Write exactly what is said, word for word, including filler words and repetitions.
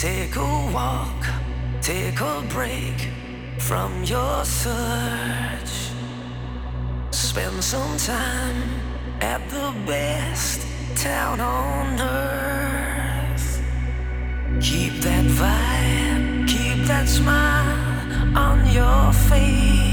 Take a walk, take a break from your search. Spend some time at the best town on earth. Keep that vibe, keep that smile on your face.